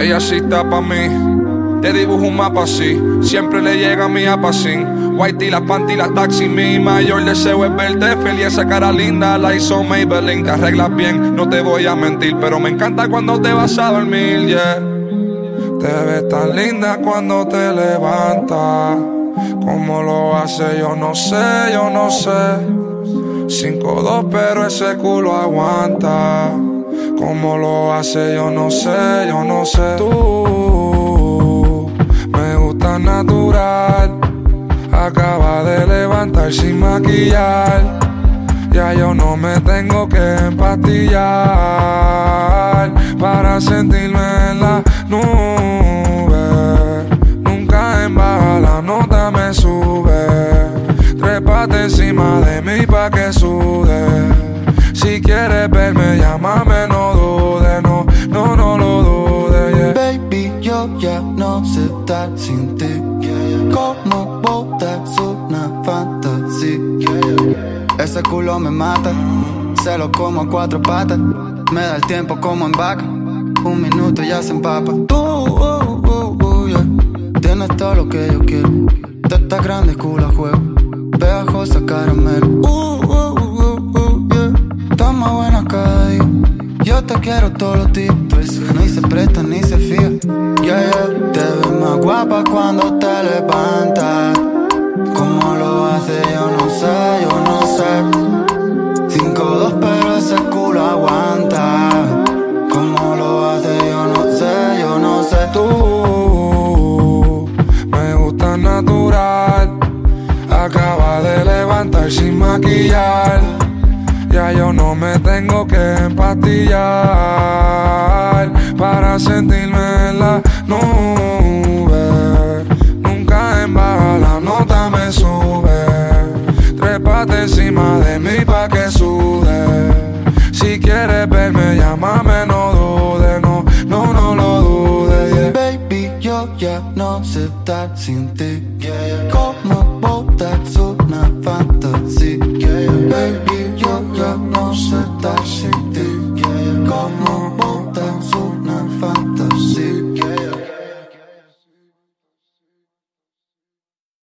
Ella sí está pa' mí. Te dibujo un mapa así, siempre le llega a mi apacín. Whitey, las panty, las taxi, mi mayor deseo es verte feliz. Esa cara linda la hizo Maybelline. Te arreglas bien, no te voy a mentir, pero me encanta cuando te vas a dormir, yeah. Te ves tan linda cuando te levantas. Cómo lo hace, yo no sé, yo no sé. 5'2", pero ese culo aguanta. Cómo lo hace, yo no sé, yo no sé. Tú me gusta natural. Acaba de levantar sin maquillar. Ya yo no me tengo que empastillar para sentirme en la nube. Nunca en baja la nota me sube. Trépate encima de mí pa' que sude. Si quieres verme, llámame, no dudes, no lo dudes, yeah. Baby, yo ya no sé estar sin ti. Como botas una fantasía. Ese culo me mata, se lo como a 4 patas. Me da el tiempo como en vaca, 1 minuto ya se empapa. Tú, yeah. Tienes todo lo que yo quiero. Teta grande, culo a juego, pegajosa caramelo. Yeah. Está más buena cada día. Yo te quiero todos los días. Ni se presta ni se fía. Yeah. Te ves más guapa cuando te levantas. Cómo lo hace yo no sé, yo no sé. 5'2", pero ese culo aguanta. Cómo lo hace yo no sé, yo no sé. Tú me gusta natural. Acaba de levantar sin maquillar. Ya yo no me tengo que empastillar para sentirme en la nube. Nunca en baja la nota me sube. Trépate encima de mí pa' que sude. Si quieres verme, llámame, no dudes, no lo dudes, yeah. Baby, yo ya no sé estar sin ti.